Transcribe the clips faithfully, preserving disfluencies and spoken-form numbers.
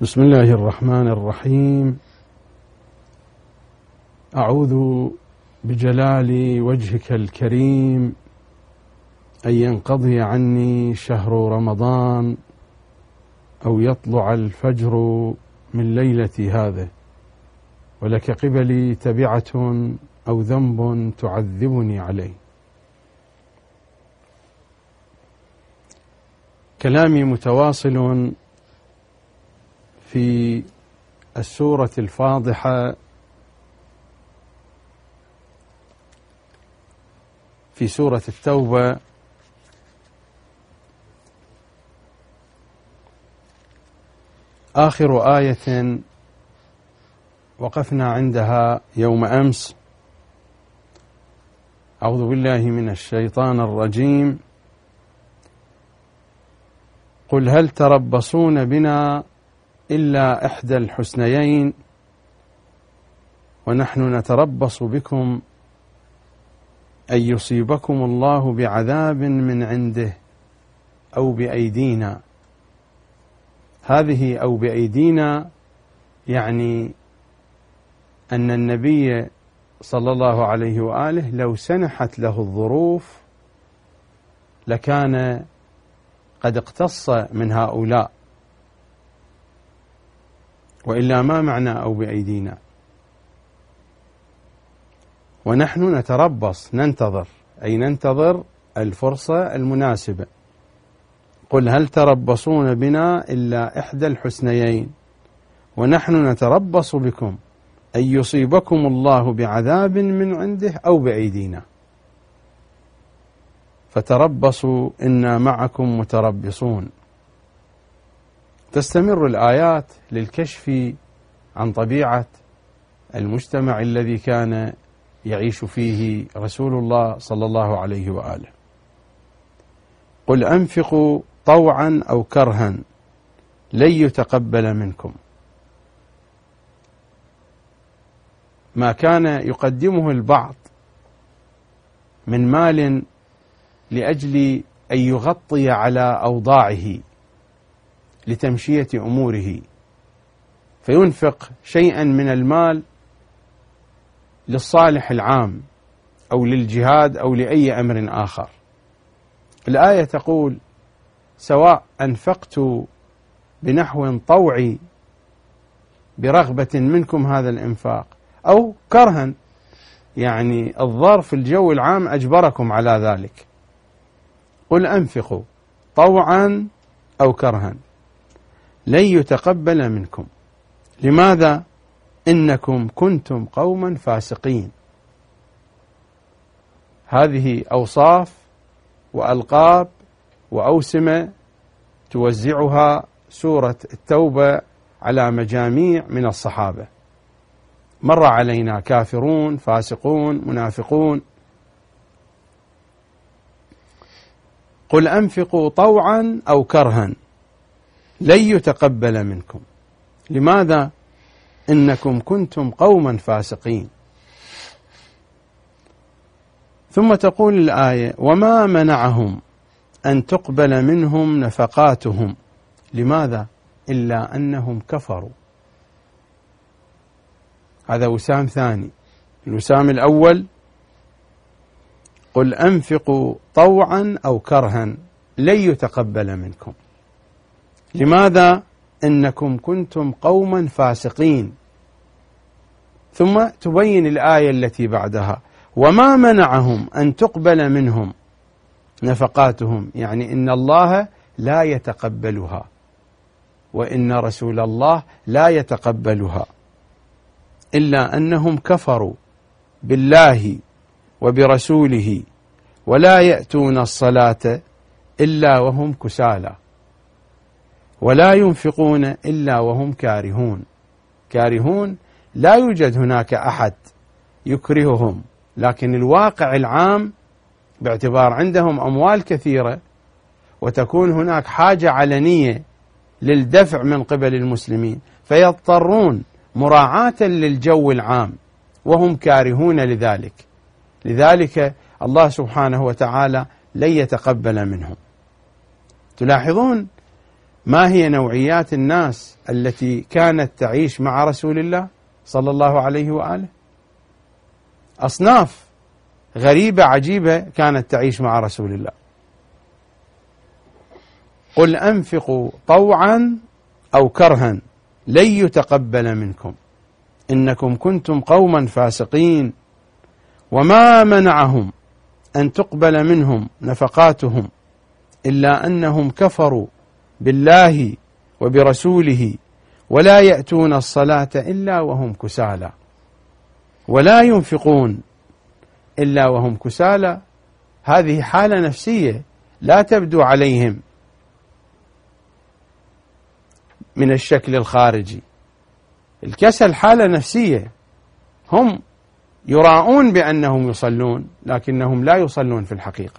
بسم الله الرحمن الرحيم. أعوذ بجلال وجهك الكريم أن ينقضي عني شهر رمضان أو يطلع الفجر من ليلة هذه ولك قبلي تبعة أو ذنب تعذبني عليه. كلامي متواصل في السورة الفاضحة في سورة التوبة، آخر آية وقفنا عندها يوم أمس. أعوذ بالله من الشيطان الرجيم. قل هل تربصون بنا إلا إحدى الحسنيين ونحن نتربص بكم أن يصيبكم الله بعذاب من عنده أو بأيدينا. هذه أو بأيدينا يعني أن النبي صلى الله عليه وآله لو سنحت له الظروف لكان قد اقتص من هؤلاء، وإلا ما معنى أو بأيدينا؟ ونحن نتربص، ننتظر، أي ننتظر الفرصة المناسبة. قل هل تربصون بنا إلا إحدى الحسنيين ونحن نتربص بكم أن يصيبكم الله بعذاب من عنده أو بأيدينا فتربصوا إنا معكم متربصون. تستمر الآيات للكشف عن طبيعة المجتمع الذي كان يعيش فيه رسول الله صلى الله عليه وآله. قل أنفقوا طوعا أو كرها لن يتقبل منكم. ما كان يقدمه البعض من مال لأجل أن يغطي على أوضاعه لتمشية أموره، فينفق شيئا من المال للصالح العام أو للجهاد أو لأي أمر آخر. الآية تقول سواء أنفقت بنحو طوعي برغبة منكم هذا الإنفاق أو كرها، يعني الظرف الجو العام أجبركم على ذلك. قل أنفقوا طوعا أو كرها لن يتقبل منكم. لماذا؟ إنكم كنتم قوما فاسقين. هذه أوصاف وألقاب وأوسمة توزعها سورة التوبة على مجاميع من الصحابة. مر علينا كافرون، فاسقون، منافقون. قل أنفقوا طوعا أو كرها لن يتقبل منكم. لماذا؟ إنكم كنتم قوما فاسقين. ثم تقول الآية وما منعهم أن تقبل منهم نفقاتهم. لماذا؟ إلا أنهم كفروا. هذا وسام ثاني. الوسام الأول قل أنفقوا طوعا أو كرها لن يتقبل منكم. لماذا؟ إنكم كنتم قوما فاسقين. ثم تبين الآية التي بعدها وما منعهم أن تقبل منهم نفقاتهم، يعني إن الله لا يتقبلها وإن رسول الله لا يتقبلها، إلا أنهم كفروا بالله وبرسوله ولا يأتون الصلاة إلا وهم كسالى ولا ينفقون إلا وهم كارهون. كارهون لا يوجد هناك أحد يكرههم، لكن الواقع العام باعتبار عندهم أموال كثيرة وتكون هناك حاجة علنية للدفع من قبل المسلمين فيضطرون مراعاة للجو العام وهم كارهون لذلك. لذلك الله سبحانه وتعالى لن يتقبل منهم. تلاحظون ما هي نوعيات الناس التي كانت تعيش مع رسول الله صلى الله عليه وآله؟ أصناف غريبة عجيبة كانت تعيش مع رسول الله. قل أنفقوا طوعا أو كرها لن يتقبل منكم إنكم كنتم قوما فاسقين. وما منعهم أن تقبل منهم نفقاتهم إلا أنهم كفروا بالله وبرسوله ولا يأتون الصلاة إلا وهم كسالى ولا ينفقون إلا وهم كسالى. هذه حالة نفسية لا تبدو عليهم من الشكل الخارجي. الكسل حالة نفسية، هم يراؤون بأنهم يصلون لكنهم لا يصلون في الحقيقة.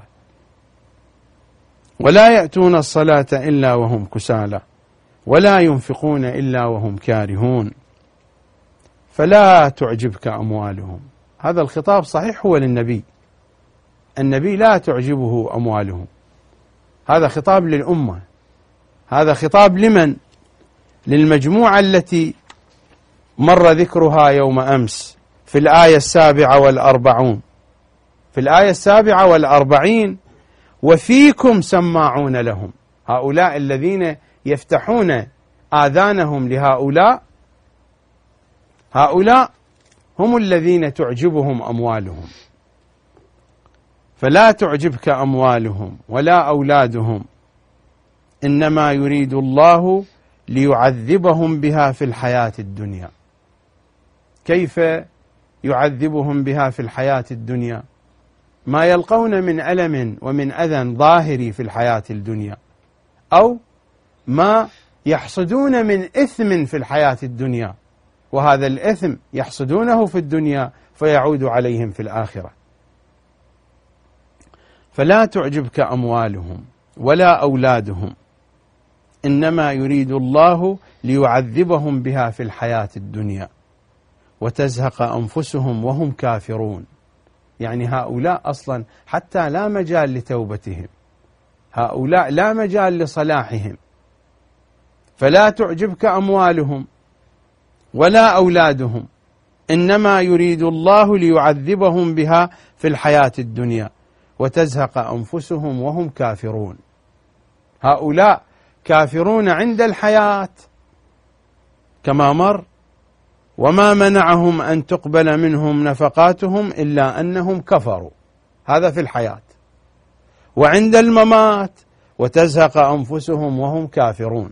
ولا يأتون الصلاة إلا وهم كسالى ولا ينفقون إلا وهم كارهون فلا تعجبك أموالهم. هذا الخطاب صحيح هو للنبي، النبي لا تعجبه أموالهم، هذا خطاب للأمة. هذا خطاب لمن؟ للمجموعة التي مر ذكرها يوم أمس في الآية السابعة والأربعون. في الآية السابعة والأربعين وفيكم سماعون لهم، هؤلاء الذين يفتحون آذانهم لهؤلاء، هؤلاء هم الذين تعجبهم أموالهم. فلا تعجبك أموالهم ولا أولادهم إنما يريد الله ليعذبهم بها في الحياة الدنيا. كيف يعذبهم بها في الحياة الدنيا؟ ما يلقون من ألم ومن أذى ظاهري في الحياة الدنيا، أو ما يحصدون من إثم في الحياة الدنيا، وهذا الإثم يحصدونه في الدنيا فيعود عليهم في الآخرة. فلا تعجبك أموالهم ولا أولادهم إنما يريد الله ليعذبهم بها في الحياة الدنيا وتزهق أنفسهم وهم كافرون. يعني هؤلاء أصلا حتى لا مجال لتوبتهم، هؤلاء لا مجال لصلاحهم. فلا تعجبك أموالهم ولا أولادهم إنما يريد الله ليعذبهم بها في الحياة الدنيا وتزهق أنفسهم وهم كافرون. هؤلاء كافرون عند الحياة كما مر. وما منعهم أن تقبل منهم نفقاتهم إلا أنهم كفروا، هذا في الحياة. وعند الممات وتزهق أنفسهم وهم كافرون.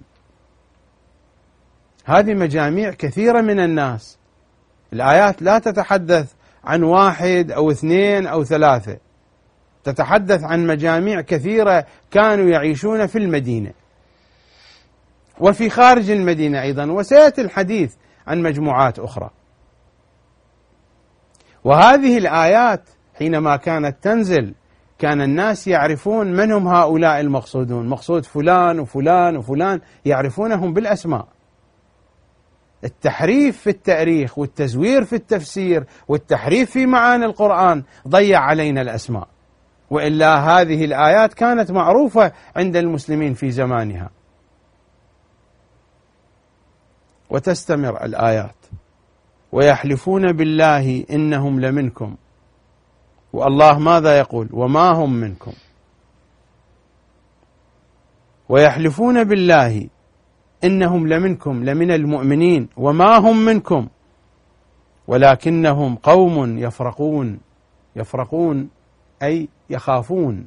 هذه مجاميع كثيرة من الناس. الآيات لا تتحدث عن واحد أو اثنين أو ثلاثة، تتحدث عن مجاميع كثيرة كانوا يعيشون في المدينة وفي خارج المدينة أيضا، وسيأتي الحديث عن مجموعات أخرى. وهذه الآيات حينما كانت تنزل كان الناس يعرفون من هم هؤلاء المقصودون، مقصود فلان وفلان وفلان، يعرفونهم بالأسماء. التحريف في التاريخ والتزوير في التفسير والتحريف في معاني القرآن ضيع علينا الأسماء، وإلا هذه الآيات كانت معروفة عند المسلمين في زمانها. وتستمر الآيات: ويحلفون بالله إنهم لمنكم، والله ماذا يقول؟ وما هم منكم. ويحلفون بالله إنهم لمنكم، لمن المؤمنين، وما هم منكم ولكنهم قوم يفرقون. يفرقون أي يخافون،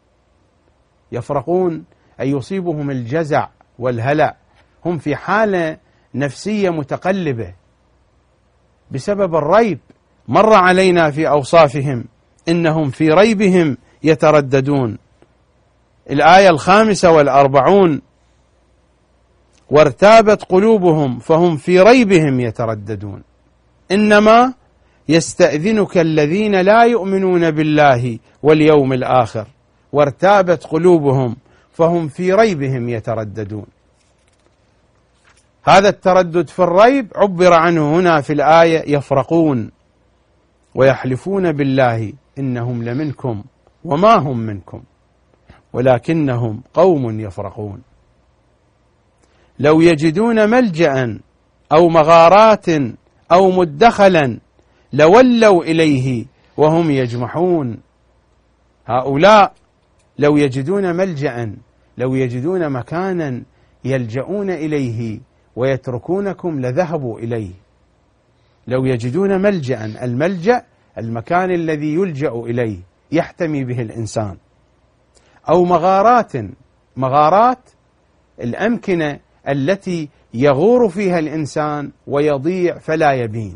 يفرقون أي يصيبهم الجزع والهلع، هم في حالة نفسية متقلبة بسبب الريب. مر علينا في أوصافهم إنهم في ريبهم يترددون. الآية الخامسة والأربعون: وارتابت قلوبهم فهم في ريبهم يترددون. إنما يستأذنك الذين لا يؤمنون بالله واليوم الآخر وارتابت قلوبهم فهم في ريبهم يترددون. هذا التردد في الريب عبر عنه هنا في الآية يفرقون. ويحلفون بالله إنهم لمنكم وما هم منكم ولكنهم قوم يفرقون. لو يجدون ملجأ أو مغارات أو مدخلا لولوا إليه وهم يجمحون. هؤلاء لو يجدون ملجأ، لو يجدون مكانا يلجؤون إليه ويتركونكم لذهبوا إليه. لو يجدون ملجأ، الملجأ المكان الذي يلجأ إليه يحتمي به الإنسان، أو مغارات، مغارات الأمكنة التي يغور فيها الإنسان ويضيع فلا يبين،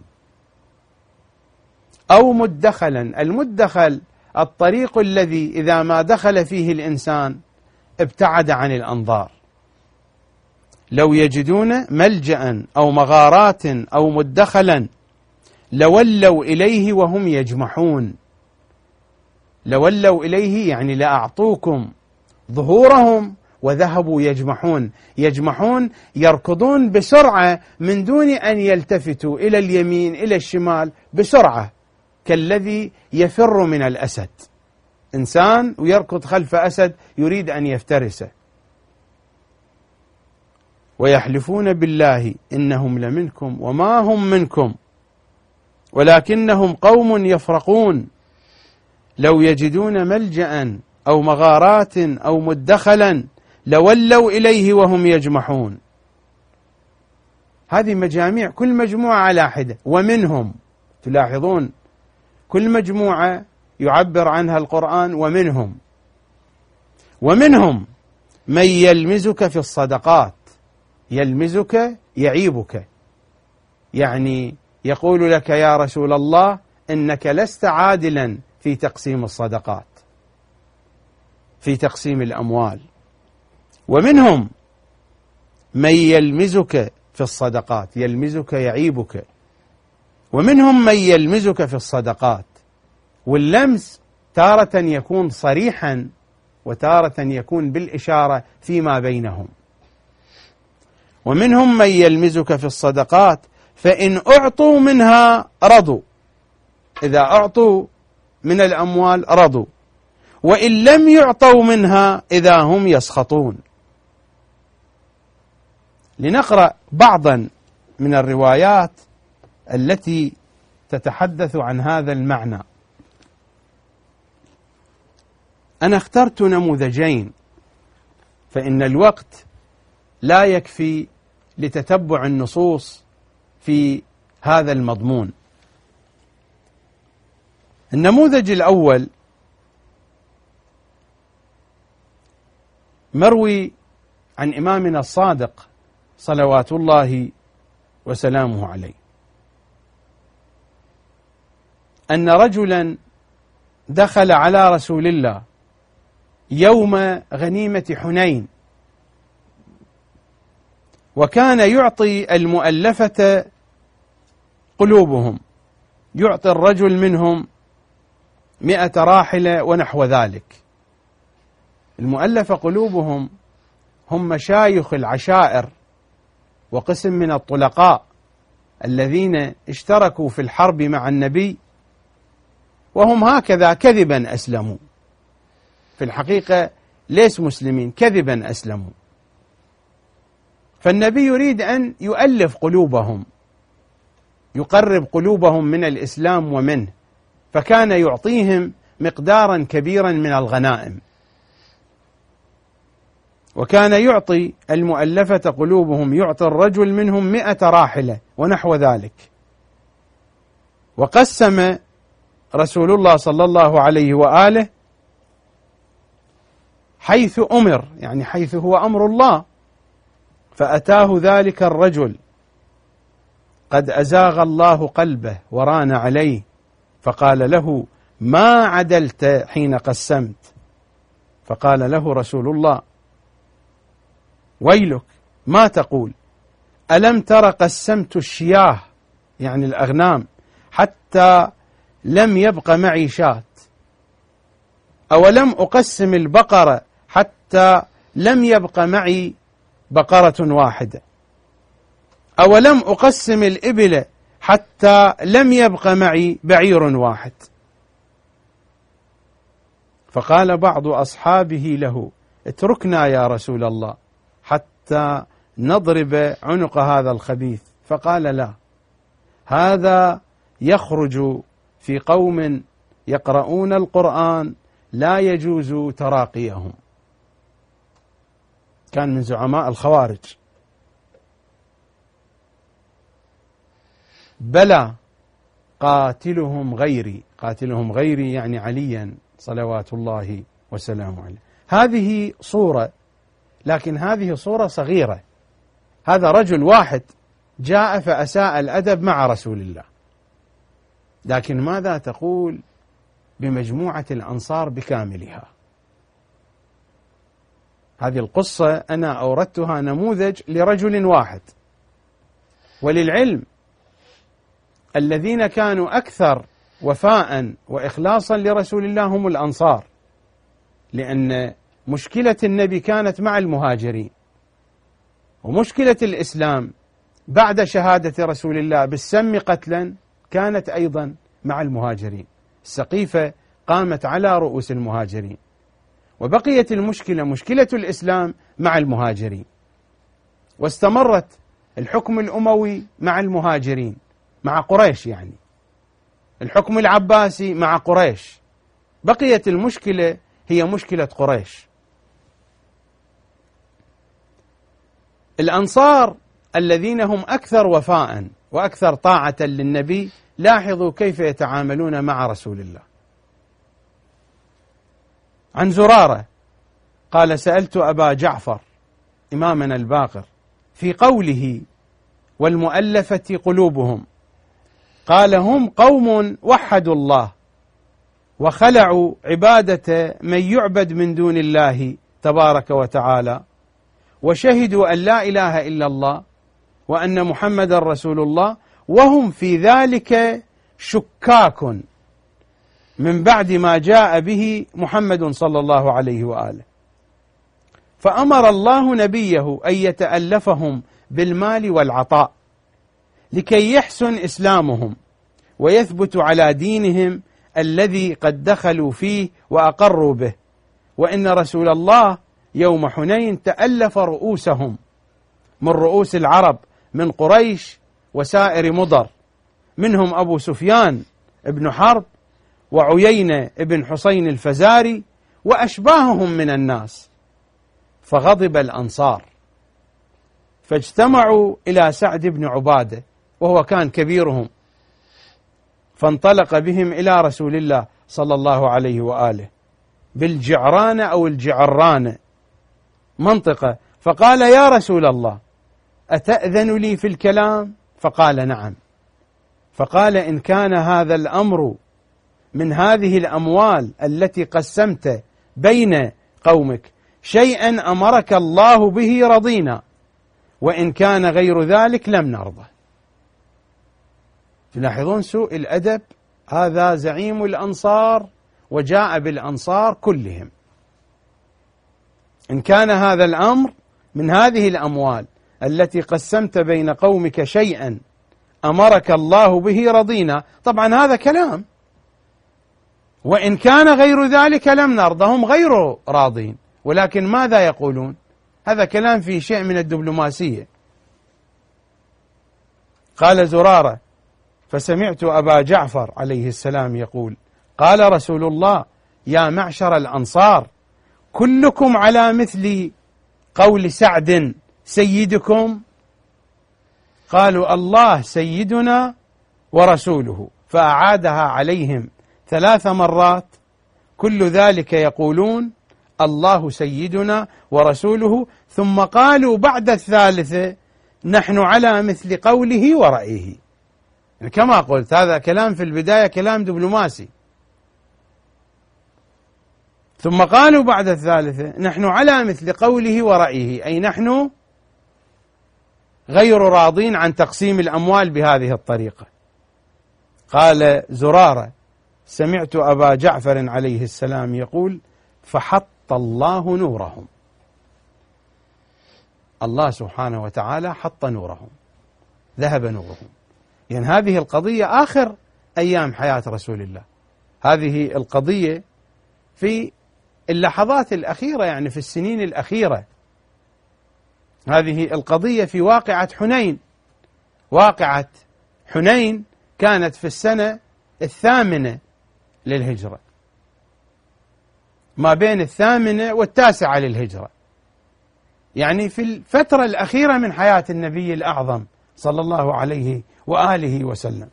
أو مدخلا، المدخل الطريق الذي إذا ما دخل فيه الإنسان ابتعد عن الأنظار. لو يجدون ملجأ أو مغارات أو مدخلا لولوا إليه وهم يجمحون. لولوا إليه يعني لأعطوكم ظهورهم وذهبوا يجمحون. يجمحون يركضون بسرعة من دون أن يلتفتوا إلى اليمين إلى الشمال، بسرعة كالذي يفر من الأسد، إنسان ويركض خلف أسد يريد أن يفترسه. ويحلفون بالله إنهم لمنكم وما هم منكم ولكنهم قوم يفرقون. لو يجدون ملجأ أو مغارات أو مدخلا لولوا إليه وهم يجمحون. هذه مجاميع، كل مجموعة على حدة. ومنهم، تلاحظون كل مجموعة يعبر عنها القرآن ومنهم. ومنهم من يلمزك في الصدقات، يلمزك يعيبك، يعني يقول لك يا رسول الله إنك لست عادلا في تقسيم الصدقات، في تقسيم الأموال. ومنهم من يلمزك في الصدقات، يلمزك يعيبك. ومنهم من يلمزك في الصدقات. واللمس تارة يكون صريحا وتارة يكون بالإشارة فيما بينهم. ومنهم من يلمزك في الصدقات فإن أعطوا منها رضوا، إذا أعطوا من الأموال رضوا، وإن لم يعطوا منها إذا هم يسخطون. لنقرأ بعضا من الروايات التي تتحدث عن هذا المعنى. أنا اخترت نموذجين فإن الوقت لا يكفي لتتبع النصوص في هذا المضمون. النموذج الأول مروي عن إمامنا الصادق صلوات الله وسلامه عليه أن رجلا دخل على رسول الله يوم غنيمة حنين، وكان يعطي المؤلفة قلوبهم، يعطي الرجل منهم مئة راحلة ونحو ذلك. المؤلفة قلوبهم هم مشايخ العشائر وقسم من الطلقاء الذين اشتركوا في الحرب مع النبي، وهم هكذا كذبا أسلموا، في الحقيقة ليس مسلمين، كذبا أسلموا. فالنبي يريد أن يؤلف قلوبهم، يقرب قلوبهم من الإسلام ومنه، فكان يعطيهم مقدارا كبيرا من الغنائم، وكان يعطي المؤلفة قلوبهم، يعطي الرجل منهم مئة راحلة ونحو ذلك. وقسم رسول الله صلى الله عليه وآله حيث أمر، يعني حيث هو أمر الله. فأتاه ذلك الرجل قد أزاغ الله قلبه وران عليه، فقال له ما عدلت حين قسمت؟ فقال له رسول الله ويلك ما تقول؟ ألم تر قسمت الشياه، يعني الأغنام، حتى لم يبق معي شاة؟ أولم أقسم البقرة حتى لم يبق معي بقرة واحدة؟ أولم أقسم الإبل حتى لم يبق معي بعير واحد؟ فقال بعض أصحابه له اتركنا يا رسول الله حتى نضرب عنق هذا الخبيث، فقال لا، هذا يخرج في قوم يقرؤون القرآن لا يجوز تراقيهم. كان من زعماء الخوارج. بلى قاتلهم غيري، قاتلهم غيري يعني عليا صلوات الله وسلامه عليه. هذه صورة، لكن هذه صورة صغيرة. هذا رجل واحد جاء فأساء الأدب مع رسول الله، لكن ماذا تقول بمجموعة الأنصار بكاملها؟ هذه القصة أنا أوردتها نموذج لرجل واحد. وللعلم الذين كانوا أكثر وفاء وإخلاصا لرسول الله هم الأنصار، لأن مشكلة النبي كانت مع المهاجرين، ومشكلة الإسلام بعد شهادة رسول الله بالسم قتلا كانت أيضا مع المهاجرين. السقيفة قامت على رؤوس المهاجرين، وبقيت المشكلة مشكلة الإسلام مع المهاجرين، واستمرت الحكم الأموي مع المهاجرين، مع قريش، يعني الحكم العباسي مع قريش. بقيت المشكلة هي مشكلة قريش. الأنصار الذين هم أكثر وفاء وأكثر طاعة للنبي، لاحظوا كيف يتعاملون مع رسول الله. عن زرارة قال: سألت أبا جعفر إمامنا الباقر في قوله والمؤلفة قلوبهم، قال: هم قوم وحدوا الله وخلعوا عبادة من يعبد من دون الله تبارك وتعالى، وشهدوا أن لا إله إلا الله وأن محمد رسول الله، وهم في ذلك شكاك من بعد ما جاء به محمد صلى الله عليه وآله. فأمر الله نبيه أن يتألفهم بالمال والعطاء لكي يحسن إسلامهم ويثبت على دينهم الذي قد دخلوا فيه وأقروا به. وإن رسول الله يوم حنين تألف رؤوسهم من رؤوس العرب من قريش وسائر مضر، منهم أبو سفيان ابن حرب وعيينة ابن حسين الفزاري وأشباههم من الناس. فغضب الأنصار فاجتمعوا إلى سعد بن عبادة وهو كان كبيرهم، فانطلق بهم إلى رسول الله صلى الله عليه وآله بالجعرانة أو الجعرانة منطقة، فقال: يا رسول الله أتأذن لي في الكلام؟ فقال: نعم. فقال: إن كان هذا الأمر من هذه الأموال التي قسمت بين قومك شيئا أمرك الله به رضينا، وإن كان غير ذلك لم نرضى. تلاحظون سوء الأدب؟ هذا زعيم الأنصار وجاء بالأنصار كلهم. إن كان هذا الأمر من هذه الأموال التي قسمت بين قومك شيئا أمرك الله به رضينا، طبعا هذا كلام، وإن كان غير ذلك لم نرضى، هم غير راضين، ولكن ماذا يقولون؟ هذا كلام فيه شيء من الدبلوماسية. قال زرارة: فسمعت أبا جعفر عليه السلام يقول: قال رسول الله: يا معشر الأنصار كلكم على مثل قول سعد سيدكم؟ قالوا: الله سيدنا ورسوله. فأعادها عليهم ثلاث مرات، كل ذلك يقولون الله سيدنا ورسوله، ثم قالوا بعد الثالثة: نحن على مثل قوله ورأيه. يعني كما قلت، هذا كلام في البداية كلام دبلوماسي. ثم قالوا بعد الثالثة: نحن على مثل قوله ورأيه، أي نحن غير راضين عن تقسيم الأموال بهذه الطريقة. قال زرارة: سمعت أبا جعفر عليه السلام يقول: فحط الله نورهم. الله سبحانه وتعالى حط نورهم، ذهب نورهم. يعني هذه القضية آخر أيام حياة رسول الله، هذه القضية في اللحظات الأخيرة، يعني في السنين الأخيرة. هذه القضية في واقعة حنين. واقعة حنين كانت في السنة الثامنة للهجرة، ما بين الثامنة والتاسعة للهجرة، يعني في الفترة الأخيرة من حياة النبي الأعظم صلى الله عليه وآله وسلم.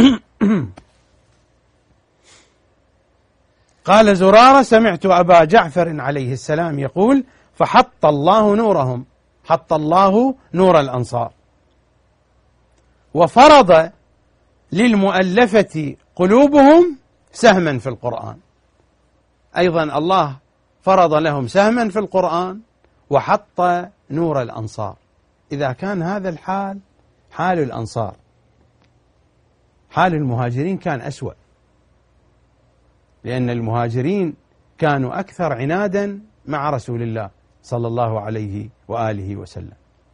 قال زرارة: سمعت أبا جعفر عليه السلام يقول: فحط الله نورهم، حط الله نور الأنصار، وفرض للمؤلفة قلوبهم سهما في القرآن. أيضا الله فرض لهم سهما في القرآن وحط نور الأنصار. إذا كان هذا الحال حال الأنصار، حال المهاجرين كان أسوأ، لأن المهاجرين كانوا أكثر عنادا مع رسول الله صلى الله عليه وآله وسلم.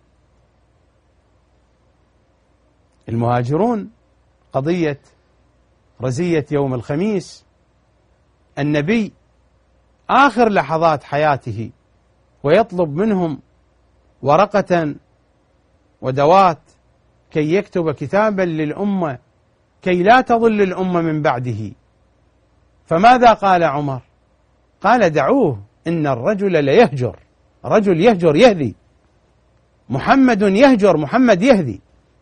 المهاجرون قضية رزية يوم الخميس، النبي آخر لحظات حياته ويطلب منهم ورقة ودوات كي يكتب كتابا للأمة كي لا تضل الأمة من بعده. فماذا قال عمر؟ قال: دعوه، إن الرجل ليهجر، رجل يهجر يهدي، محمد يهجر، محمد يهدي.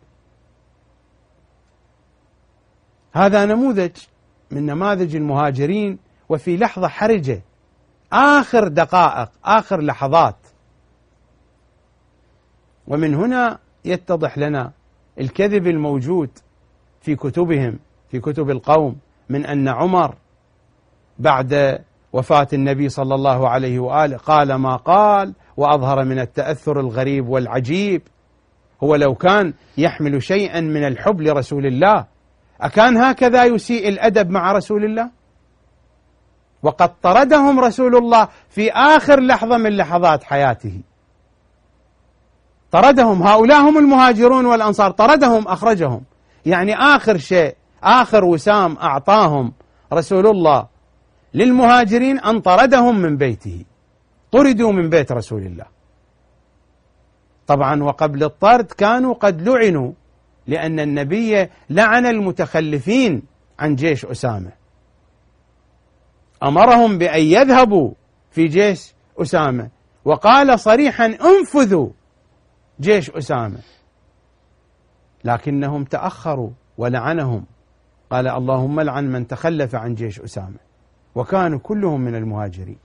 هذا نموذج من نماذج المهاجرين، وفي لحظة حرجة، آخر دقائق، آخر لحظات. ومن هنا يتضح لنا الكذب الموجود في كتبهم، في كتب القوم، من أن عمر بعد وفاة النبي صلى الله عليه وآله قال ما قال، وأظهر من التأثر الغريب والعجيب. هو لو كان يحمل شيئا من الحب لرسول الله أكان هكذا يسيء الأدب مع رسول الله؟ وقد طردهم رسول الله في آخر لحظة من لحظات حياته، طردهم. هؤلاء هم المهاجرون والأنصار، طردهم، أخرجهم. يعني آخر شيء، آخر وسام أعطاهم رسول الله للمهاجرين أن طردهم من بيته، طردوا من بيت رسول الله. طبعا وقبل الطرد كانوا قد لعنوا، لأن النبي لعن المتخلفين عن جيش أسامة، أمرهم بأن يذهبوا في جيش أسامة، وقال صريحا: انفذوا جيش أسامة. لكنهم تأخروا ولعنهم، قال: اللهم لعن من تخلف عن جيش أسامة، وكانوا كلهم من المهاجرين.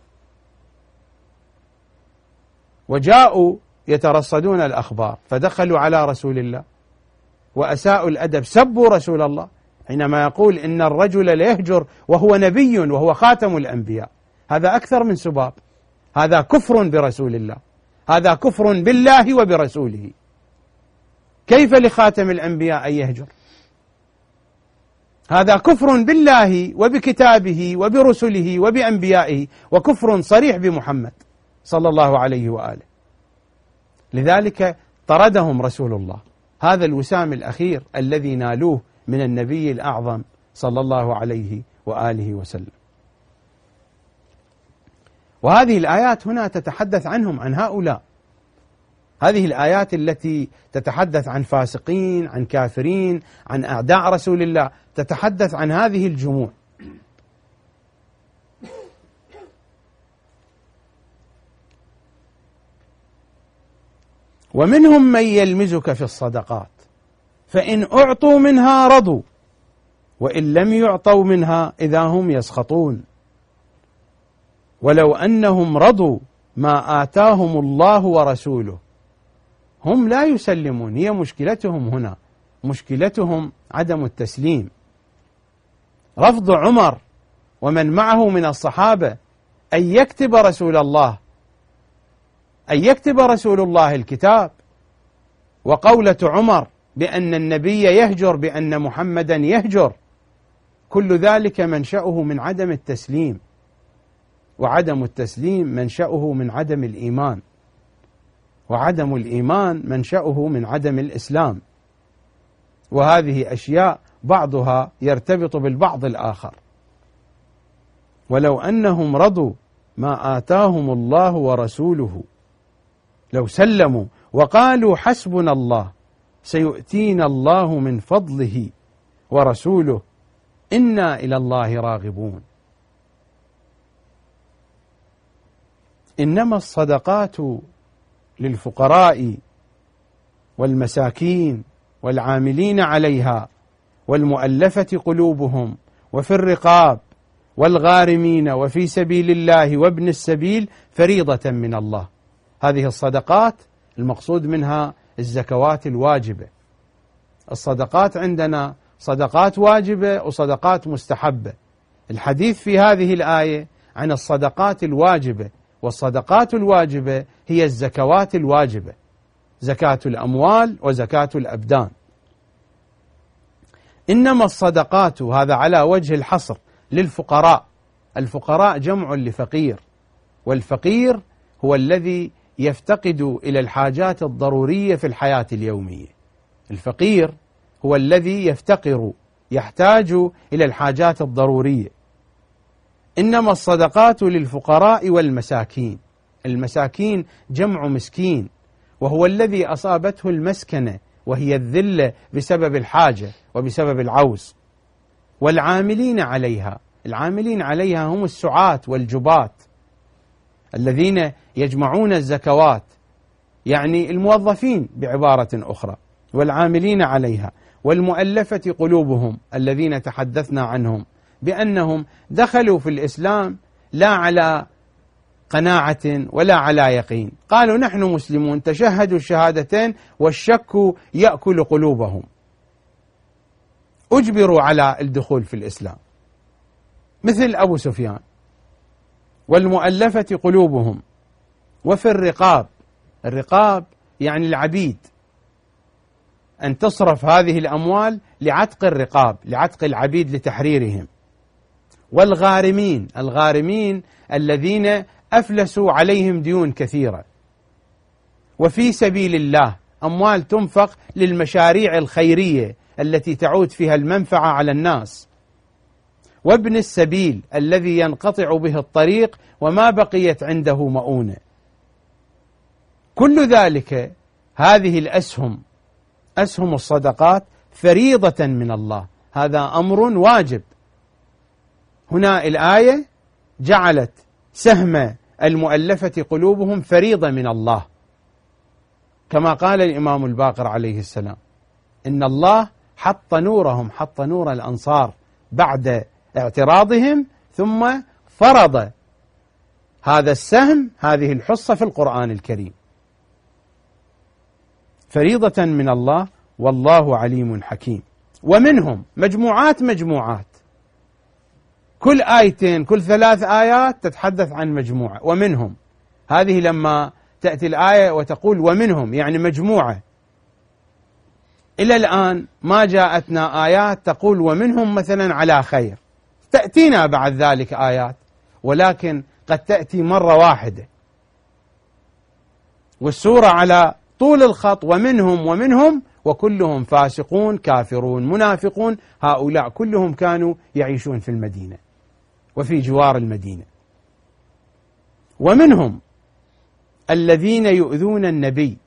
وجاءوا يترصدون الأخبار، فدخلوا على رسول الله وأساءوا الأدب، سبوا رسول الله حينما يقول إن الرجل ليهجر وهو نبي وهو خاتم الأنبياء. هذا أكثر من سباب، هذا كفر برسول الله، هذا كفر بالله وبرسوله. كيف لخاتم الأنبياء أن يهجر؟ هذا كفر بالله وبكتابه وبرسله وبأنبيائه، وكفر صريح بمحمد صلى الله عليه وآله. لذلك طردهم رسول الله، هذا الوسام الأخير الذي نالوه من النبي الأعظم صلى الله عليه وآله وسلم. وهذه الآيات هنا تتحدث عنهم، عن هؤلاء. هذه الآيات التي تتحدث عن فاسقين، عن كافرين، عن أعداء رسول الله، تتحدث عن هذه الجموع. ومنهم من يلمزك في الصدقات فإن أعطوا منها رضوا وإن لم يعطوا منها إذا هم يسخطون ولو أنهم رضوا ما آتاهم الله ورسوله. هم لا يسلمون، هي مشكلتهم هنا، مشكلتهم عدم التسليم. رفض عمر ومن معه من الصحابة أن يكتب رسول الله أن يكتب رسول الله الكتاب، وقولة عمر بأن النبي يهجر، بأن محمدا يهجر، كل ذلك منشأه من عدم التسليم، وعدم التسليم منشأه من عدم الإيمان، وعدم الإيمان منشأه من عدم الإسلام. وهذه أشياء بعضها يرتبط بالبعض الآخر. ولو أنهم رضوا ما آتاهم الله ورسوله لو سلموا وقالوا حسبنا الله سيؤتينا الله من فضله ورسوله إنا إلى الله راغبون. إنما الصدقات للفقراء والمساكين والعاملين عليها والمؤلفة قلوبهم وفي الرقاب والغارمين وفي سبيل الله وابن السبيل فريضة من الله. هذه الصدقات المقصود منها الزكوات الواجبة. الصدقات عندنا صدقات واجبة وصدقات مستحبة. الحديث في هذه الآية عن الصدقات الواجبة، والصدقات الواجبة هي الزكوات الواجبة، زكاة الأموال وزكاة الأبدان. إنما الصدقات، هذا على وجه الحصر، للفقراء. الفقراء جمع لفقير، والفقير هو الذي يفتقد إلى الحاجات الضرورية في الحياة اليومية. الفقير هو الذي يفتقر، يحتاج إلى الحاجات الضرورية. إنما الصدقات للفقراء والمساكين. المساكين جمع مسكين، وهو الذي أصابته المسكنة وهي الذلة بسبب الحاجة وبسبب العوز. والعاملين عليها، العاملين عليها هم السعاة والجبات الذين يجمعون الزكوات، يعني الموظفين بعبارة أخرى، والعاملين عليها. والمؤلفة قلوبهم الذين تحدثنا عنهم بأنهم دخلوا في الإسلام لا على قناعة ولا على يقين، قالوا نحن مسلمون، تشهدوا الشهادتين والشك يأكل قلوبهم، أجبروا على الدخول في الإسلام، مثل أبو سفيان. والمؤلفة قلوبهم وفي الرقاب، الرقاب يعني العبيد، أن تصرف هذه الأموال لعتق الرقاب، لعتق العبيد لتحريرهم. والغارمين، الغارمين الذين أفلسوا عليهم ديون كثيرة. وفي سبيل الله، أموال تنفق للمشاريع الخيرية التي تعود فيها المنفعة على الناس. وابن السبيل الذي ينقطع به الطريق وما بقيت عنده مؤونة. كل ذلك، هذه الأسهم، أسهم الصدقات فريضة من الله، هذا أمر واجب. هنا الآية جعلت سهم المؤلفة قلوبهم فريضة من الله، كما قال الإمام الباقر عليه السلام: إن الله حط نورهم، حط نور الأنصار بعد اعتراضهم، ثم فرض هذا السهم، هذه الحصة في القرآن الكريم، فريضة من الله، والله عليم حكيم. ومنهم مجموعات مجموعات، كل آيتين كل ثلاث آيات تتحدث عن مجموعة. ومنهم، هذه لما تأتي الآية وتقول ومنهم يعني مجموعة، إلى الآن ما جاءتنا آيات تقول ومنهم مثلا على خير. تأتينا بعد ذلك آيات، ولكن قد تأتي مرة واحدة، والسورة على طول الخط ومنهم ومنهم، وكلهم فاسقون كافرون منافقون، هؤلاء كلهم كانوا يعيشون في المدينة وفي جوار المدينة. ومنهم الذين يؤذون النبي،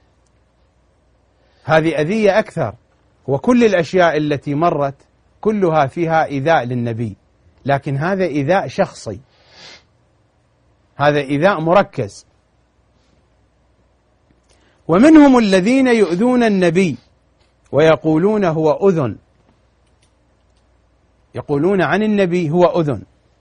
هذه أذية أكثر، وكل الأشياء التي مرت كلها فيها إيذاء للنبي، لكن هذا إيذاء شخصي، هذا إيذاء مركز. ومنهم الذين يؤذون النبي ويقولون هو أذن، يقولون عن النبي هو أذن.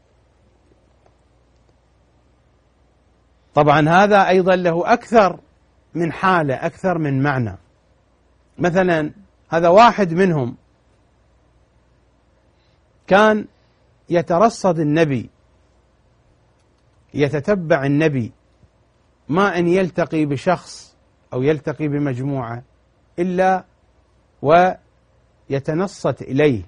طبعا هذا أيضا له أكثر من حالة، أكثر من معنى. مثلا هذا واحد منهم كان يترصد النبي، يتتبع النبي، ما أن يلتقي بشخص أو يلتقي بمجموعة إلا ويتنصت إليه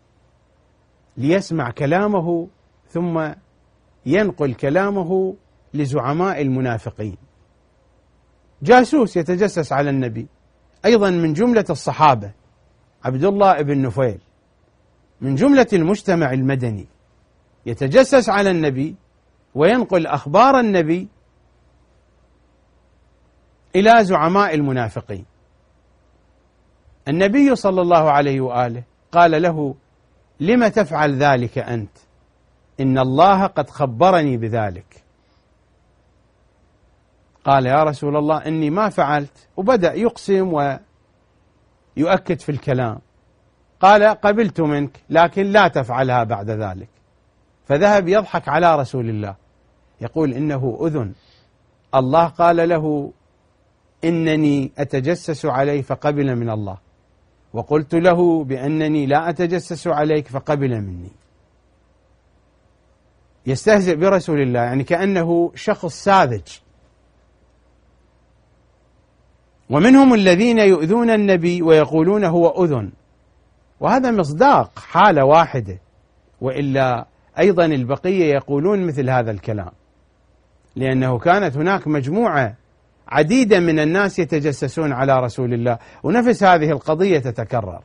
ليسمع كلامه، ثم ينقل كلامه لزعماء المنافقين. جاسوس يتجسس على النبي. أيضا من جملة الصحابة عبد الله بن نفيل، من جملة المجتمع المدني، يتجسس على النبي وينقل أخبار النبي إلى زعماء المنافقين. النبي صلى الله عليه وآله قال له: لم تفعل ذلك أنت؟ إن الله قد خبرني بذلك. قال: يا رسول الله إني ما فعلت، وبدأ يقسم ويؤكد في الكلام. قال: قبلت منك، لكن لا تفعلها بعد ذلك. فذهب يضحك على رسول الله يقول: إنه أذن، الله قال له إنني أتجسس عليه فقبل من الله، وقلت له بأنني لا أتجسس عليك فقبل مني. يستهزئ برسول الله، يعني كأنه شخص ساذج. ومنهم الذين يؤذون النبي ويقولون هو أذن، وهذا مصداق حالة واحدة، وإلا أيضا البقية يقولون مثل هذا الكلام، لأنه كانت هناك مجموعة عديدة من الناس يتجسسون على رسول الله، ونفس هذه القضية تتكرر.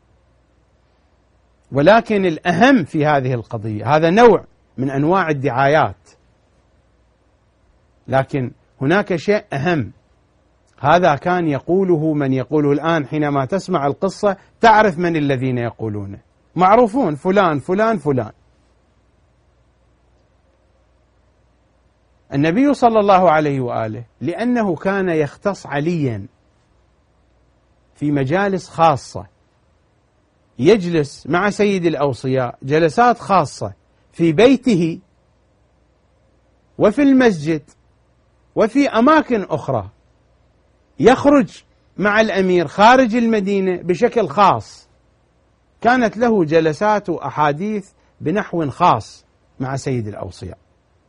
ولكن الأهم في هذه القضية، هذا نوع من أنواع الدعايات، لكن هناك شيء أهم، هذا كان يقوله من يقوله الآن. حينما تسمع القصة تعرف من الذين يقولونه، معروفون، فلان فلان فلان. النبي صلى الله عليه وآله لأنه كان يختص عليا في مجالس خاصة، يجلس مع سيد الأوصياء جلسات خاصة في بيته وفي المسجد وفي أماكن أخرى، يخرج مع الأمير خارج المدينة بشكل خاص، كانت له جلسات وأحاديث بنحو خاص مع سيد الأوصياء،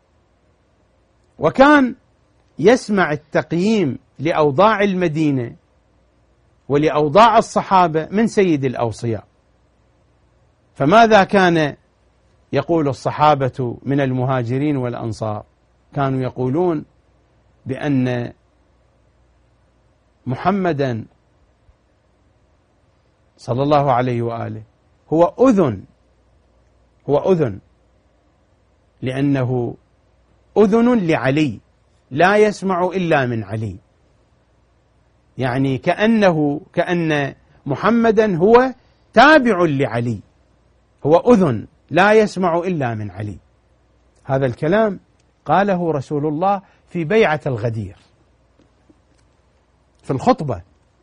وكان يسمع التقييم لأوضاع المدينة ولأوضاع الصحابة من سيد الأوصياء. فماذا كان يقول الصحابة من المهاجرين والأنصار؟ كانوا يقولون بأن محمدا صلى الله عليه وآله هو أذن، هو أذن لأنه أذن لعلي، لا يسمع إلا من علي، يعني كأنه كأن محمدا هو تابع لعلي، هو أذن لا يسمع إلا من علي. هذا الكلام قاله رسول الله في بيعة الغدير في الخطبة،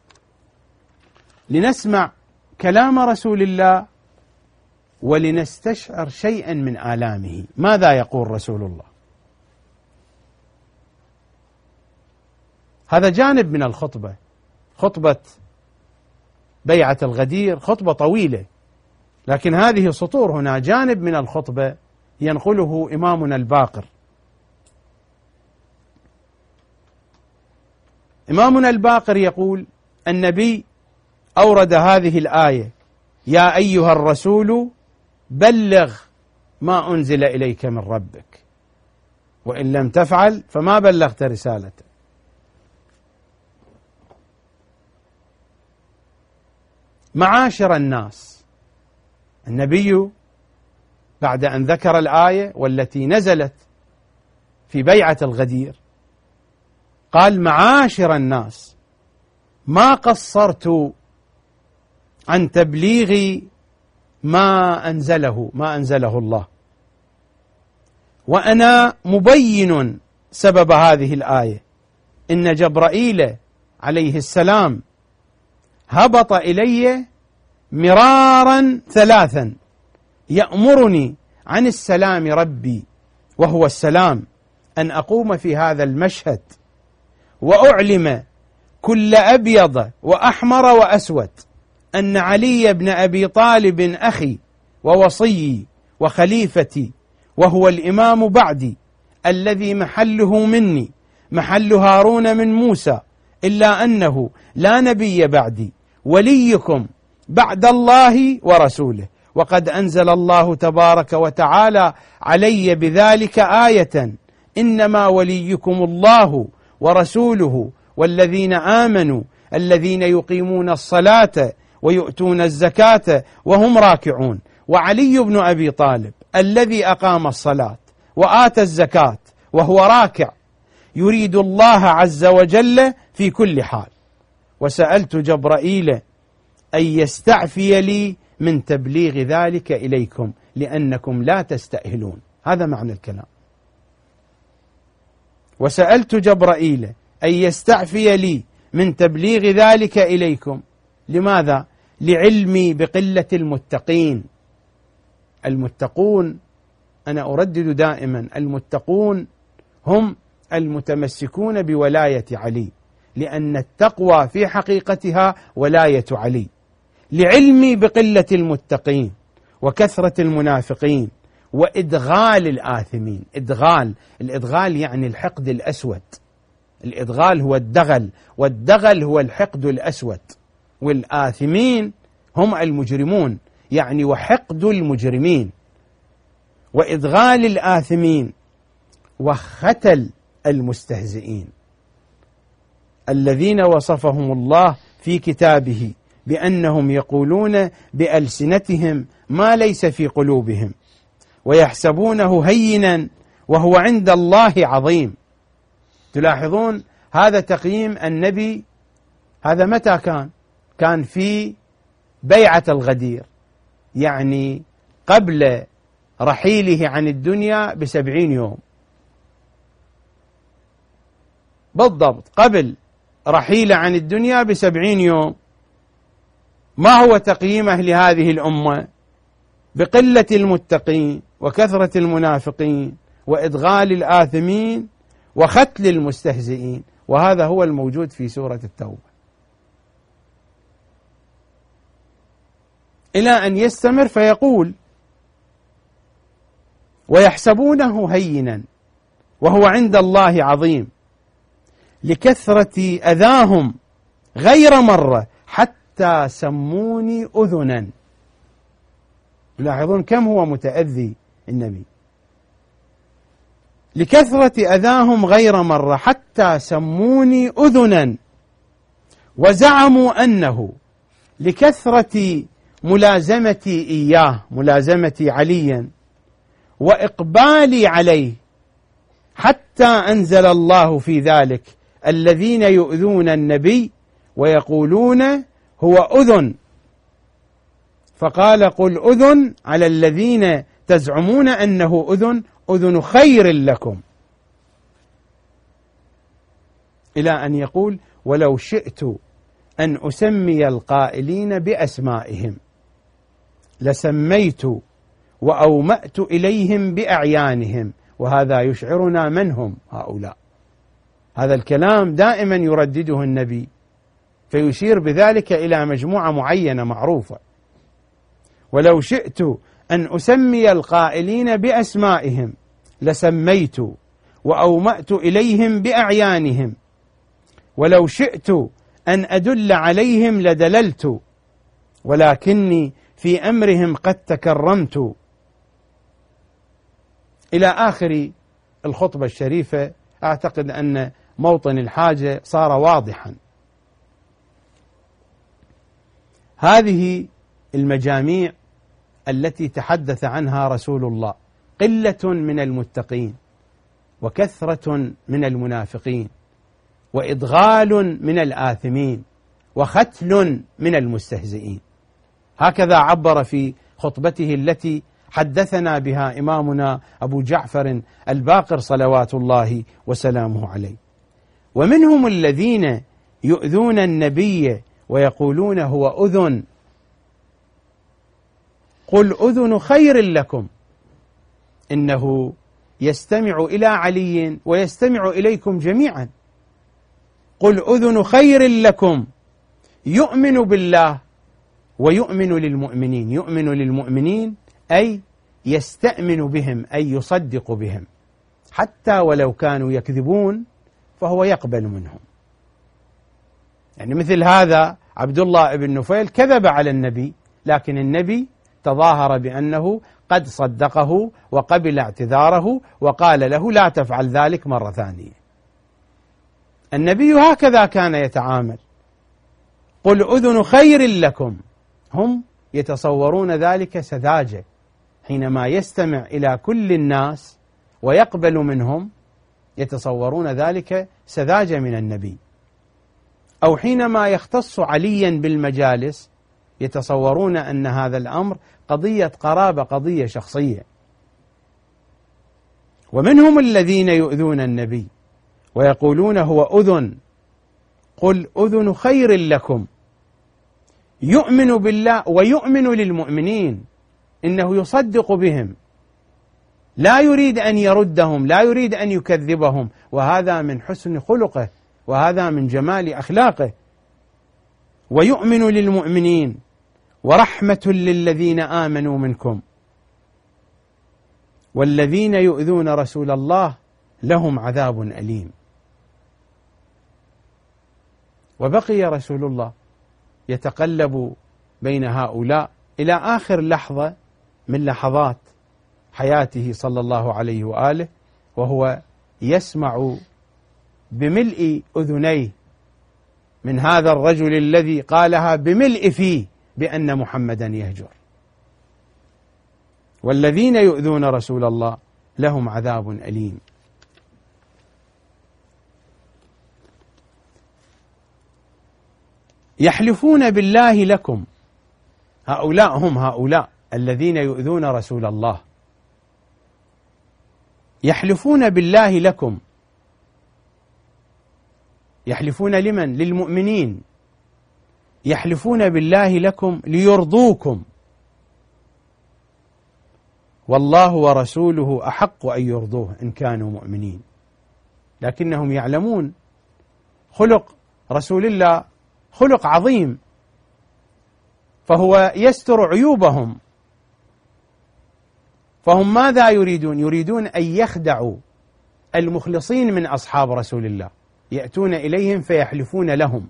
لنسمع كلام رسول الله ولنستشعر شيئا من آلامه. ماذا يقول رسول الله؟ هذا جانب من الخطبة، خطبة بيعة الغدير خطبة طويلة، لكن هذه سطور هنا جانب من الخطبة ينقله إمامنا الباقر. إمامنا الباقر يقول: النبي أورد هذه الآية: يا أيها الرسول بلغ ما أنزل إليك من ربك، وإن لم تفعل فما بلغت رسالته. معاشر الناس، النبي بعد أن ذكر الآية والتي نزلت في بيعة الغدير قال: معاشر الناس، ما قصرت عن تبليغ ما أنزله ما أنزله الله، وأنا مبين سبب هذه الآية. إن جبرائيل عليه السلام هبط إلي مرارا ثلاثا يأمرني عن السلام ربي وهو السلام، أن أقوم في هذا المشهد وأعلم كل أبيض وأحمر وأسود أن علي بن أبي طالب أخي ووصيي وخليفتي، وهو الإمام بعدي، الذي محله مني محل هارون من موسى، إلا أنه لا نبي بعدي، وليكم بعد الله ورسوله، وقد أنزل الله تبارك وتعالى علي بذلك آية: إنما وليكم الله ورسوله والذين آمنوا الذين يقيمون الصلاة ويؤتون الزكاة وهم راكعون. وعلي بن أبي طالب الذي أقام الصلاة وآتى الزكاة وهو راكع، يريد الله عز وجل في كل حال. وسألت جبرائيل أن يستعفي لي من تبليغ ذلك إليكم لأنكم لا تستأهلون. هذا معنى الكلام. وسألت جبرائيل أن يستعفي لي من تبليغ ذلك إليكم. لماذا؟ لعلمي بقلة المتقين. المتقون، أنا أردد دائما، المتقون هم المتمسكون بولاية علي، لأن التقوى في حقيقتها ولاية علي. لعلمي بقلة المتقين وكثرة المنافقين وإدغال الآثمين. إدغال، الإدغال يعني الحقد الأسود. الإدغال هو الدغل، والدغل هو الحقد الأسود، والآثمين هم المجرمون، يعني وحقد المجرمين وإدغال الآثمين وختل المستهزئين الذين وصفهم الله في كتابه بأنهم يقولون بألسنتهم ما ليس في قلوبهم ويحسبونه هينا وهو عند الله عظيم. تلاحظون هذا تقييم النبي. هذا متى كان؟ كان في بيعة الغدير، يعني قبل رحيله عن الدنيا بسبعين يوم بالضبط، قبل رحيله عن الدنيا بسبعين يوم. ما هو تقييمه لهذه الأمة؟ بقلة المتقين وكثرة المنافقين وإدغال الآثمين وختل المستهزئين. وهذا هو الموجود في سورة التوبة، إلى أن يستمر فيقول ويحسبونه هينا وهو عند الله عظيم لكثرة أذاهم غير مرة حتى سموني أذنا. يلاحظون كم هو متأذي النبي. لكثرة أذاهم غير مرة حتى سموني أذنا، وزعموا أنه لكثرة ملازمتي إياه، ملازمتي عليا وإقبالي عليه، حتى أنزل الله في ذلك الذين يؤذون النبي ويقولون هو أذن، فقال قل أذن على الذين تزعمون أنه أذن أذن خير لكم، إلى أن يقول ولو شئت أن أسمي القائلين بأسمائهم لسميت وأومأت إليهم بأعيانهم. وهذا يشعرنا من هم هؤلاء. هذا الكلام دائما يردده النبي، فيشير بذلك إلى مجموعة معينة معروفة. ولو شئت أن أسمي القائلين بأسمائهم لسميت وأومأت إليهم بأعيانهم، ولو شئت أن أدل عليهم لدللت، ولكني في أمرهم قد تكرمت، إلى آخر الخطبة الشريفة. أعتقد أن موطن الحاجة صار واضحا. هذه المجاميع التي تحدث عنها رسول الله، قلة من المتقين وكثرة من المنافقين وإدغال من الآثمين وختل من المستهزئين. هكذا عبر في خطبته التي حدثنا بها إمامنا أبو جعفر الباقر صلوات الله وسلامه عليه. ومنهم الذين يؤذون النبي ويقولون هو أذن، قل أذن خير لكم، إنه يستمع إلى علي ويستمع إليكم جميعا. قل أذن خير لكم يؤمن بالله ويؤمن للمؤمنين. يؤمن للمؤمنين أي يستأمن بهم، أي يصدق بهم، حتى ولو كانوا يكذبون فهو يقبل منهم. يعني مثل هذا عبد الله بن نفيل كذب على النبي، لكن النبي تظاهر بأنه قد صدقه وقبل اعتذاره وقال له لا تفعل ذلك مرة ثانية. النبي هكذا كان يتعامل. قل أذن خير لكم، هم يتصورون ذلك سذاجة، حينما يستمع إلى كل الناس ويقبل منهم يتصورون ذلك سذاجة من النبي. أو حينما يختص عليا بالمجالس يتصورون أن هذا الأمر قضية قرابة، قضية شخصية. ومنهم الذين يؤذون النبي ويقولون هو أذن، قل أذن خير لكم يؤمن بالله ويؤمن للمؤمنين، إنه يصدق بهم، لا يريد أن يردهم، لا يريد أن يكذبهم، وهذا من حسن خلقه وهذا من جمال أخلاقه. ويؤمن للمؤمنين ورحمة للذين آمنوا منكم والذين يؤذون رسول الله لهم عذاب أليم. وبقي رسول الله يتقلب بين هؤلاء إلى آخر لحظة من لحظات حياته صلى الله عليه وآله، وهو يسمع بملء أذنيه من هذا الرجل الذي قالها بملء فيه بأن محمدا يهجر. والذين يؤذون رسول الله لهم عذاب أليم. يحلفون بالله لكم، هؤلاء هم هؤلاء الذين يؤذون رسول الله، يحلفون بالله لكم. يحلفون لمن؟ للمؤمنين. يحلفون بالله لكم ليرضوكم، والله ورسوله أحق أن يرضوه إن كانوا مؤمنين. لكنهم يعلمون خلق رسول الله خلق عظيم، فهو يستر عيوبهم. فهم ماذا يريدون؟ يريدون أن يخدعوا المخلصين من أصحاب رسول الله، يأتون إليهم فيحلفون لهم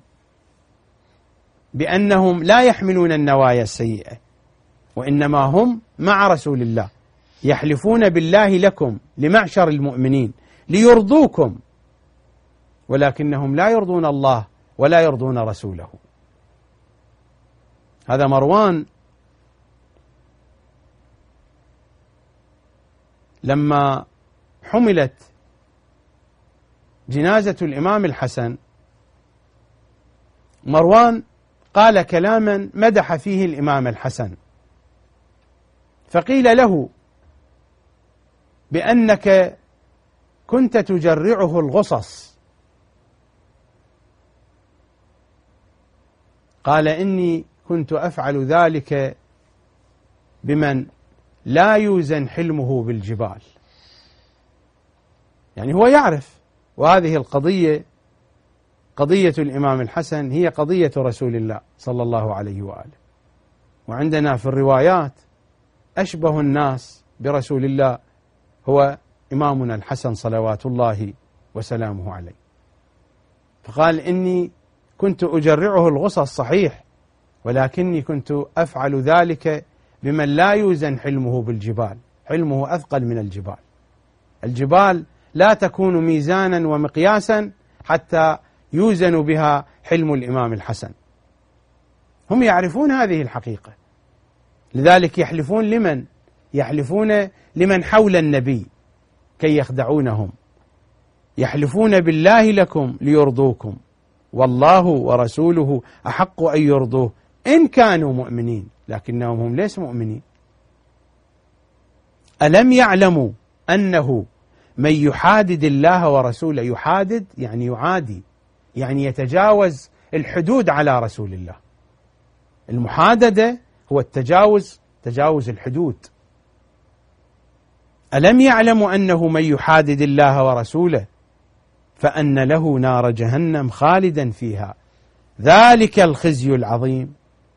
بأنهم لا يحملون النوايا السيئة، وإنما هم مع رسول الله. يحلفون بالله لكم لمعشر المؤمنين ليرضوكم، ولكنهم لا يرضون الله ولا يرضون رسوله. هذا مروان لما حملت جنازة الإمام الحسن، مروان قال كلاما مدح فيه الإمام الحسن، فقيل له بأنك كنت تجرعه الغصص، قال إني كنت أفعل ذلك بمن لا يوزن حلمه بالجبال. يعني هو يعرف، وهذه القضية قضية الإمام الحسن هي قضية رسول الله صلى الله عليه وآله. وعندنا في الروايات أشبه الناس برسول الله هو إمامنا الحسن صلوات الله وسلامه عليه. فقال إني كنت أجرعه الغصص صحيح، ولكني كنت أفعل ذلك بمن لا يوزن حلمه بالجبال، حلمه أثقل من الجبال. الجبال لا تكون ميزانا ومقياسا حتى يوزن بها حلم الإمام الحسن. هم يعرفون هذه الحقيقة، لذلك يحلفون لمن؟ يحلفون لمن حول النبي كي يخدعونهم. يحلفون بالله لكم ليرضوكم، والله ورسوله أحق أن يرضوه إن كانوا مؤمنين، لكنهم هم ليس مؤمنين. ألم يعلموا أنه من يحادد الله ورسوله، يحادد يعني يعادي، يعني يتجاوز الحدود على رسول الله. المحاددة هو التجاوز، تجاوز الحدود. ألم يعلموا أنه من يحادد الله ورسوله فأن له نار جهنم خالدا فيها ذلك الخزي العظيم.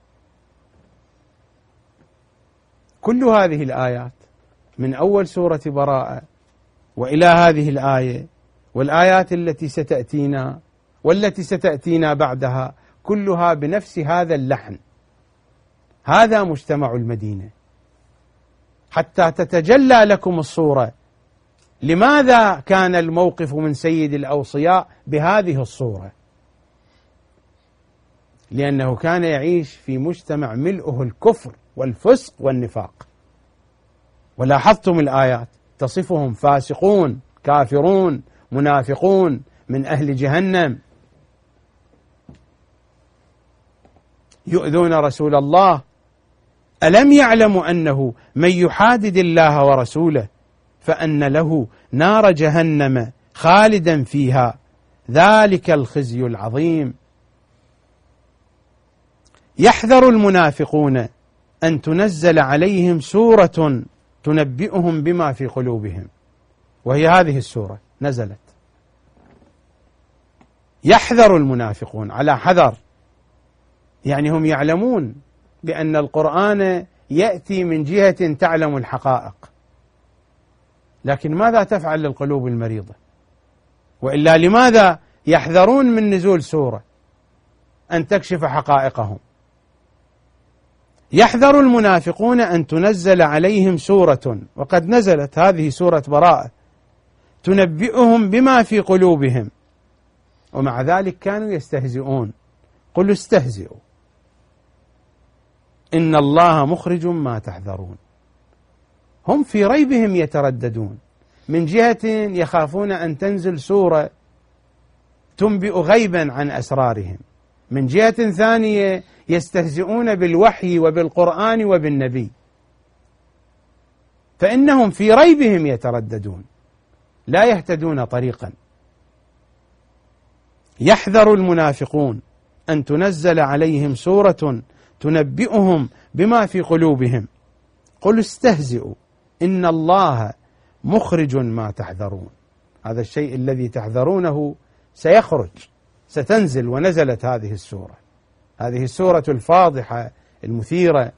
كل هذه الآيات من أول سورة براءة وإلى هذه الآية والآيات التي ستأتينا والتي ستأتينا بعدها كلها بنفس هذا اللحن. هذا مجتمع المدينة حتى تتجلى لكم الصورة. لماذا كان الموقف من سيد الأوصياء بهذه الصورة؟ لأنه كان يعيش في مجتمع ملؤه الكفر والفسق والنفاق. ولاحظتم الآيات تصفهم فاسقون كافرون منافقون من أهل جهنم. يؤذون رسول الله؟ ألم يعلموا أنه من يحادد الله ورسوله فأن له نار جهنم خالدا فيها ذلك الخزي العظيم. يحذر المنافقون أن تنزل عليهم سورة تنبئهم بما في قلوبهم، وهي هذه السورة نزلت. يحذر المنافقون، على حذر، يعني هم يعلمون بأن القرآن يأتي من جهة تعلم الحقائق، لكن ماذا تفعل للقلوب المريضة؟ وإلا لماذا يحذرون من نزول سورة أن تكشف حقائقهم؟ يحذر المنافقون أن تنزل عليهم سورة، وقد نزلت هذه سورة براءة، تنبئهم بما في قلوبهم، ومع ذلك كانوا يستهزئون. قل استهزئوا إن الله مخرج ما تحذرون. هم في ريبهم يترددون، من جهة يخافون أن تنزل سورة تنبئ غيبا عن أسرارهم، من جهة ثانية يستهزئون بالوحي وبالقرآن وبالنبي، فإنهم في ريبهم يترددون لا يهتدون طريقا. يحذر المنافقون أن تنزل عليهم سورة تنبئهم بما في قلوبهم قل استهزئوا إن الله مخرج ما تحذرون. هذا الشيء الذي تحذرونه سيخرج، ستنزل، ونزلت هذه السورة، هذه السورة الفاضحة المثيرة.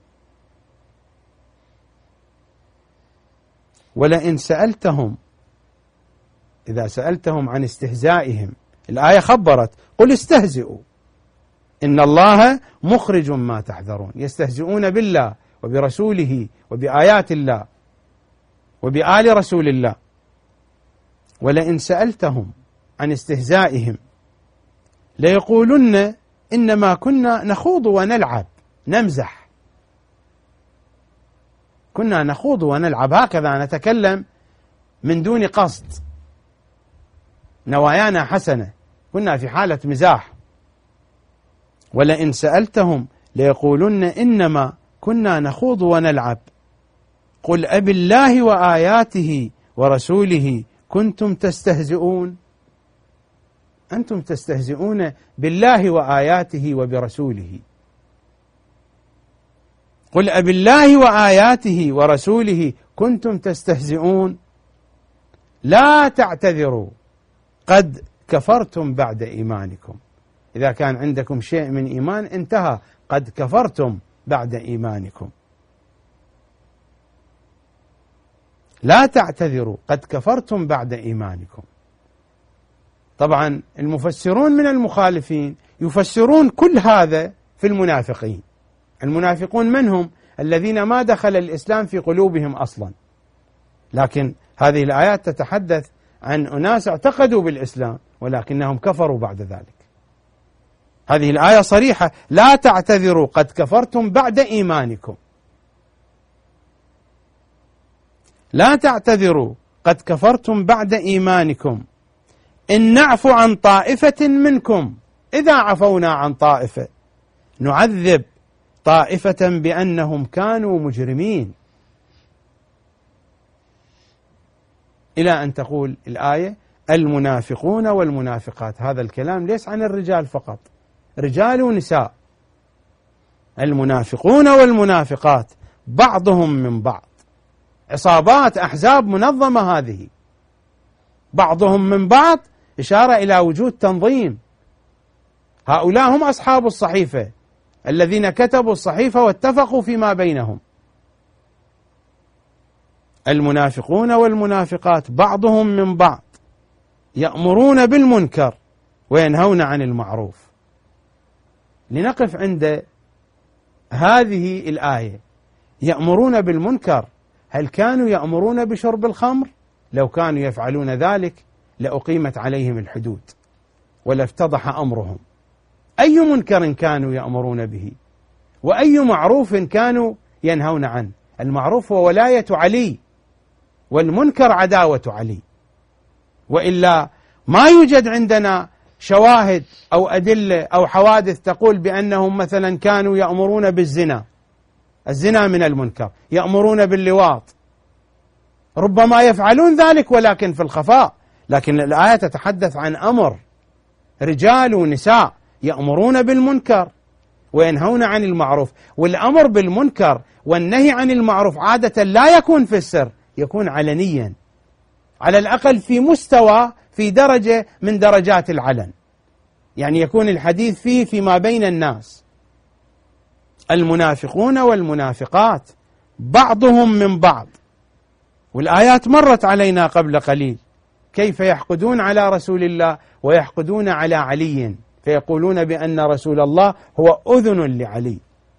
ولئن سألتهم، إذا سألتهم عن استهزائهم، الآية خبرت قل استهزئوا إن الله مخرج ما تحذرون، يستهزئون بالله وبرسوله وبآيات الله وبآل رسول الله. ولئن سألتهم عن استهزائهم ليقولن إنما كنا نخوض ونلعب نمزح. كنا نخوض ونلعب، هكذا نتكلم من دون قصد، نوايانا حسنة، كنا في حالة مزاح. ولئن سألتهم ليقولن إنما كنا نخوض ونلعب قل أب الله وآياته ورسوله كنتم تستهزئون. أنتم تستهزئون بالله وآياته وبرسوله. قل أب الله وآياته ورسوله كنتم تستهزئون لا تعتذروا قد كفرتم بعد إيمانكم. إذا كان عندكم شيء من إيمان انتهى، قد كفرتم بعد إيمانكم. لا تعتذروا قد كفرتم بعد إيمانكم. طبعا المفسرون من المخالفين يفسرون كل هذا في المنافقين. المنافقون منهم الذين ما دخل الإسلام في قلوبهم أصلا، لكن هذه الآيات تتحدث عن أناس اعتقدوا بالإسلام ولكنهم كفروا بعد ذلك. هذه الآية صريحة، لا تعتذروا قد كفرتم بعد إيمانكم. لا تعتذروا قد كفرتم بعد إيمانكم إن نعفو عن طائفة منكم. إذا عفونا عن طائفة نعذب طائفة بأنهم كانوا مجرمين، إلى أن تقول الآية المنافقون والمنافقات. هذا الكلام ليس عن الرجال فقط، رجال ونساء. المنافقون والمنافقات بعضهم من بعض، عصابات، أحزاب منظمة، هذه بعضهم من بعض إشارة إلى وجود تنظيم. هؤلاء هم أصحاب الصحيفة الذين كتبوا الصحيفة واتفقوا فيما بينهم. المنافقون والمنافقات بعضهم من بعض يأمرون بالمنكر وينهون عن المعروف. لنقف عند هذه الآية، يأمرون بالمنكر. هل كانوا يأمرون بشرب الخمر؟ لو كانوا يفعلون ذلك لأقيمت عليهم الحدود ولافتضح أمرهم. أي منكر كانوا يأمرون به وأي معروف كانوا ينهون عنه؟ المعروف هو ولاية علي والمنكر عداوة علي، وإلا ما يوجد عندنا شواهد أو أدلة أو حوادث تقول بأنهم مثلا كانوا يأمرون بالزنا، الزنا من المنكر، يأمرون باللواط، ربما يفعلون ذلك ولكن في الخفاء، لكن الآية تتحدث عن أمر رجال ونساء يأمرون بالمنكر وينهون عن المعروف، والأمر بالمنكر والنهي عن المعروف عادة لا يكون في السر، يكون علنيا، على الأقل في مستوى، في درجة من درجات العلن، يعني يكون الحديث فيه فيما بين الناس. المنافقون والمنافقات بعضهم من بعض، والآيات مرت علينا قبل قليل كيف يحقدون على رسول الله ويحقدون على علي، فيقولون بأن رسول الله هو أذن لعلي.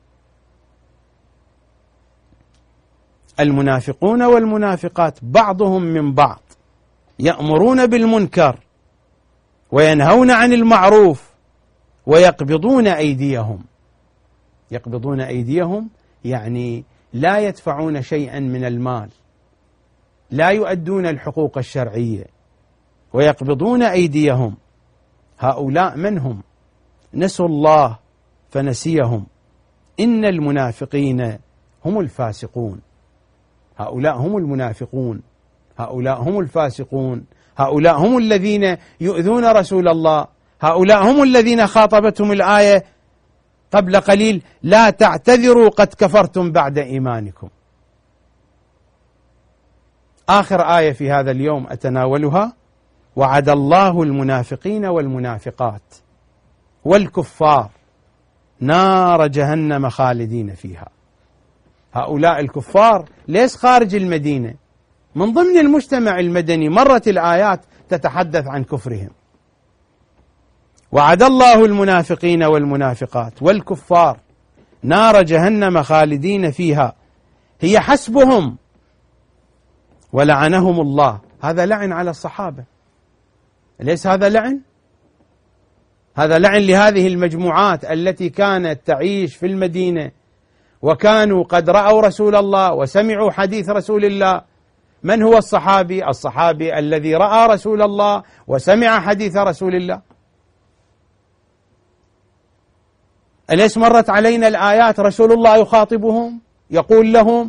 المنافقون والمنافقات بعضهم من بعض يأمرون بالمنكر وينهون عن المعروف ويقبضون أيديهم. يقبضون أيديهم يعني لا يدفعون شيئا من المال، لا يؤدون الحقوق الشرعية، ويقبضون أيديهم. هؤلاء من هم؟ نسوا الله فنسيهم، إن المنافقين هم الفاسقون. هؤلاء هم المنافقون، هؤلاء هم الفاسقون، هؤلاء هم الذين يؤذون رسول الله، هؤلاء هم الذين خاطبتهم الآية قبل قليل: لا تعتذروا قد كفرتم بعد إيمانكم. آخر آية في هذا اليوم أتناولها: وعد الله المنافقين والمنافقات والكفار نار جهنم خالدين فيها. هؤلاء الكفار ليس خارج المدينة، من ضمن المجتمع المدني مرت الآيات تتحدث عن كفرهم. وعد الله المنافقين والمنافقات والكفار نار جهنم خالدين فيها هي حسبهم ولعنهم الله. هذا لعن على الصحابة، ليس هذا لعن؟ هذا لعن لهذه المجموعات التي كانت تعيش في المدينة وكانوا قد رأوا رسول الله وسمعوا حديث رسول الله. من هو الصحابي؟ الصحابي الذي رأى رسول الله وسمع حديث رسول الله. أليس مرت علينا الآيات رسول الله يخاطبهم يقول لهم؟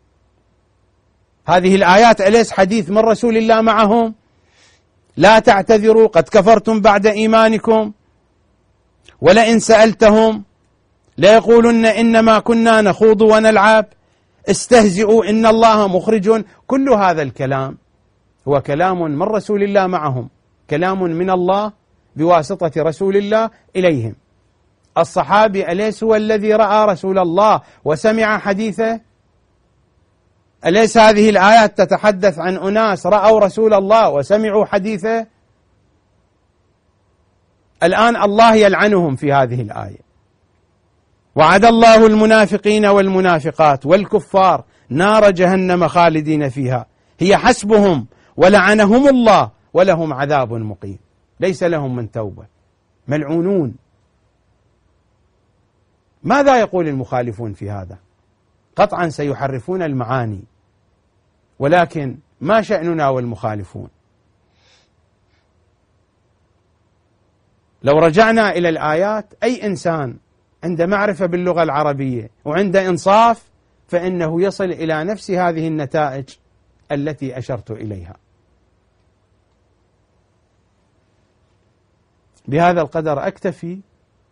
هذه الآيات أليس حديث من رسول الله معهم؟ لا تعتذروا قد كفرتم بعد إيمانكم. ولئن سألتهم ليقولن إنما كنا نخوض ونلعب، استهزئوا إن الله مخرج. كل هذا الكلام هو كلام من رسول الله معهم، كلام من الله بواسطة رسول الله إليهم. الصحابي أليس هو الذي رأى رسول الله وسمع حديثه؟ أليس هذه الآيات تتحدث عن أناس رأوا رسول الله وسمعوا حديثه؟ الآن الله يلعنهم في هذه الآية: وعد الله المنافقين والمنافقات والكفار نار جهنم خالدين فيها هي حسبهم ولعنهم الله ولهم عذاب مقيم. ليس لهم من توبة، ملعونون. ماذا يقول المخالفون في هذا؟ قطعا سيحرفون المعاني، ولكن ما شأننا والمخالفون؟ لو رجعنا إلى الآيات، أي إنسان عند معرفة باللغة العربية وعند إنصاف فإنه يصل إلى نفس هذه النتائج التي أشرت إليها. بهذا القدر أكتفي،